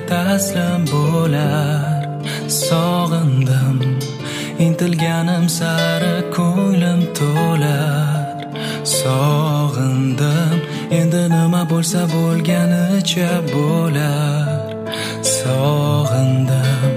taslim bo'lar. Sog'indim, intilganim sari ko'nglim to'lar. Sog'indim, endi nima bo'lsa bo'lganicha bo'lar. Sog'indim,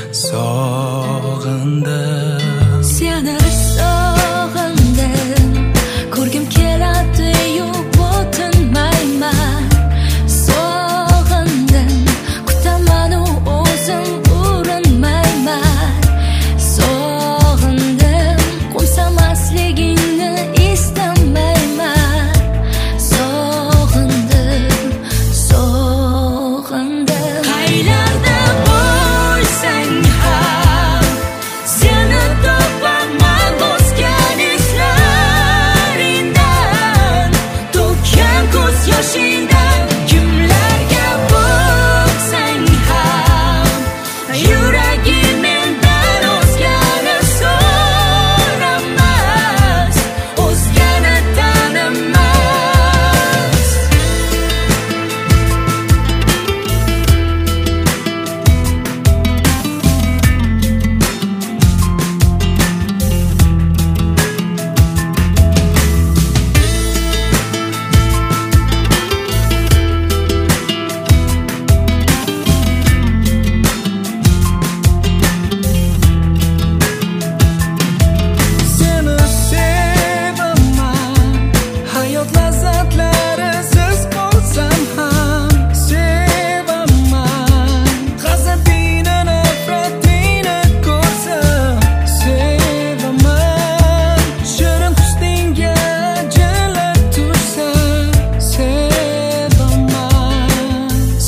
sog'indim. Seni sog'indim, ko'rgim keladi-yu botinmayman. Sog'indim, kutaman-u o'zim urinmayman. Sog'indim, qo'msamasligingni istamayman. Sog'indim, sog'indim. Qaylarda bo'lsang ham seni topaman bosgan eslaringdan, to'kkan ko'z yoshingdan. Kimlarga bo'lsang ham yuragim mendan o'zgani so'ramas, o'zgani tanimas. Seni sevaman, hayot lazzatlarisiz bo'lsam ham sevaman. G'azabingni, nafratingni ko'rsam sevaman. Shirin husningga jillar tushsam sevaman,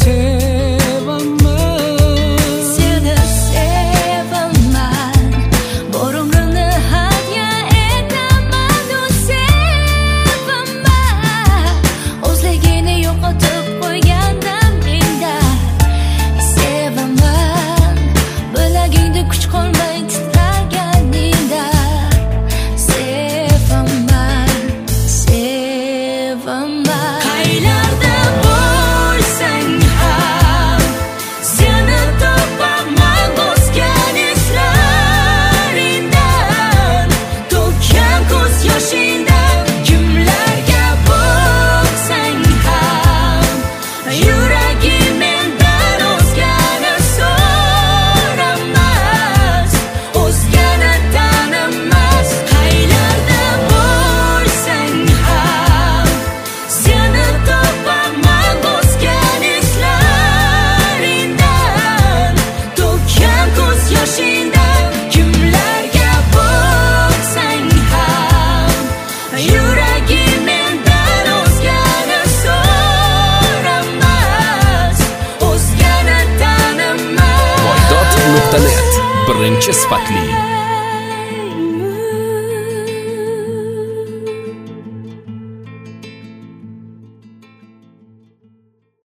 sevaman. Seni sevaman, bor umrimni hadya etaman-u sevaman. O'zligini yo'qotib qo'ygandan menda sevaman. Bilagingda kuch qolmay titraganingda sevaman, sevaman. Qaylarda bo'lsang ham seni topaman bosgan eslaringdan, to'kkan ko'z yoshingdan. Kimlarga bo'lsang ham yuragim mendan o'zgani so'ramas, o'zgani tanimas. Qaylarda bo'lsang ham seni topaman bosgan eslaringdan, to'kkan ko'z yoshingdan. Kimlarga bo'lsang ham yuragim mendan o'zgani so'ramas, o'zgani tanimas. Poydot.net birinchi sifatli